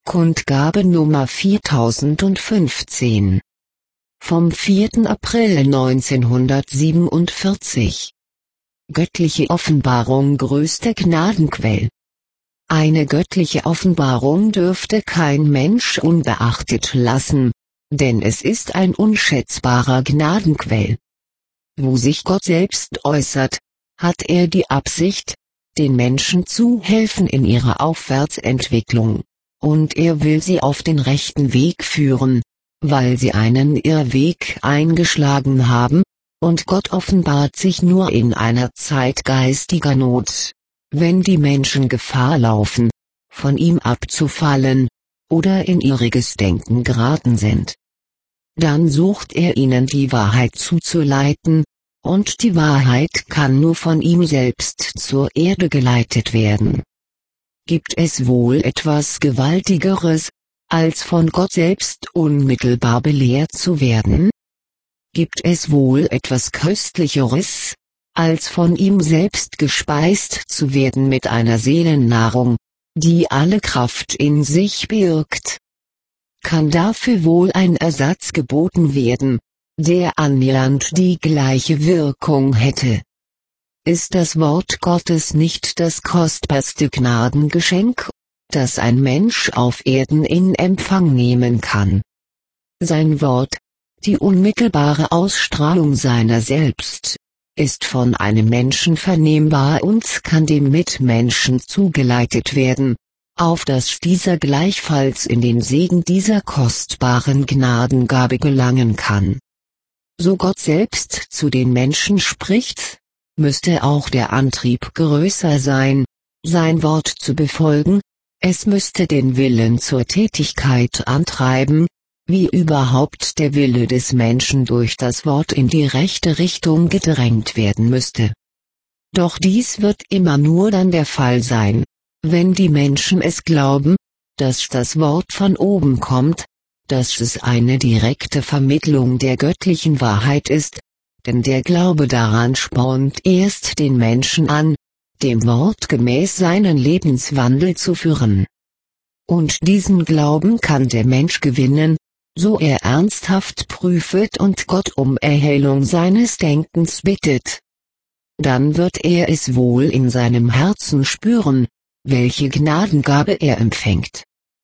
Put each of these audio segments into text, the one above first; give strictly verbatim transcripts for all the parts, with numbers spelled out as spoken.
Kundgabe Nummer viertausendfünfzehn. Vom vierten April neunzehnhundertsiebenundvierzig. Göttliche Offenbarung, größte Gnadenquell. Eine göttliche Offenbarung dürfte kein Mensch unbeachtet lassen, denn es ist ein unschätzbarer Gnadenquell. Wo sich Gott selbst äußert, hat er die Absicht, den Menschen zu helfen in ihrer Aufwärtsentwicklung, und er will sie auf den rechten Weg führen, weil sie einen Irrweg eingeschlagen haben, und Gott offenbart sich nur in einer Zeit geistiger Not, wenn die Menschen Gefahr laufen, von ihm abzufallen, oder in irriges Denken geraten sind. Dann sucht er ihnen die Wahrheit zuzuleiten, und die Wahrheit kann nur von ihm selbst zur Erde geleitet werden. Gibt es wohl etwas Gewaltigeres, als von Gott selbst unmittelbar belehrt zu werden? Gibt es wohl etwas Köstlicheres, als von ihm selbst gespeist zu werden mit einer Seelennahrung, die alle Kraft in sich birgt? Kann dafür wohl ein Ersatz geboten werden, der annähernd die gleiche Wirkung hätte? Ist das Wort Gottes nicht das kostbarste Gnadengeschenk, das ein Mensch auf Erden in Empfang nehmen kann? Sein Wort, die unmittelbare Ausstrahlung seiner selbst, ist von einem Menschen vernehmbar und kann dem Mitmenschen zugeleitet werden, auf dass dieser gleichfalls in den Segen dieser kostbaren Gnadengabe gelangen kann. So Gott selbst zu den Menschen spricht, müsste auch der Antrieb größer sein, sein Wort zu befolgen, es müsste den Willen zur Tätigkeit antreiben, wie überhaupt der Wille des Menschen durch das Wort in die rechte Richtung gedrängt werden müsste. Doch dies wird immer nur dann der Fall sein, wenn die Menschen es glauben, dass das Wort von oben kommt, dass es eine direkte Vermittlung der göttlichen Wahrheit ist, denn der Glaube daran spornt erst den Menschen an, dem Wort gemäß seinen Lebenswandel zu führen. Und diesen Glauben kann der Mensch gewinnen, so er ernsthaft prüfet und Gott um Erhellung seines Denkens bittet. Dann wird er es wohl in seinem Herzen spüren, welche Gnadengabe er empfängt.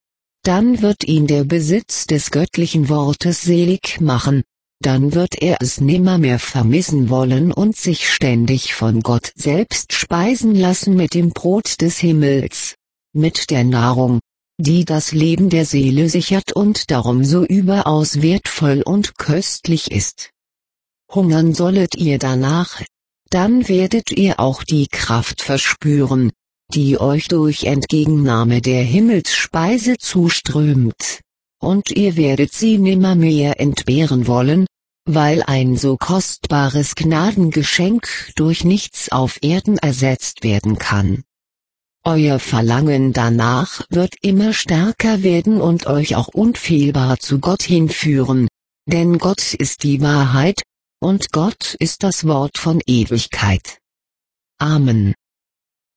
Dann wird ihn der Besitz des göttlichen Wortes selig machen, dann wird er es nimmermehr vermissen wollen und sich ständig von Gott selbst speisen lassen mit dem Brot des Himmels, mit der Nahrung, die das Leben der Seele sichert und darum so überaus wertvoll und köstlich ist. Hungern sollet ihr danach, dann werdet ihr auch die Kraft verspüren, die euch durch Entgegennahme der Himmelsspeise zuströmt, und ihr werdet sie nimmermehr entbehren wollen, weil ein so kostbares Gnadengeschenk durch nichts auf Erden ersetzt werden kann. Euer Verlangen danach wird immer stärker werden und euch auch unfehlbar zu Gott hinführen, denn Gott ist die Wahrheit, und Gott ist das Wort von Ewigkeit. Amen.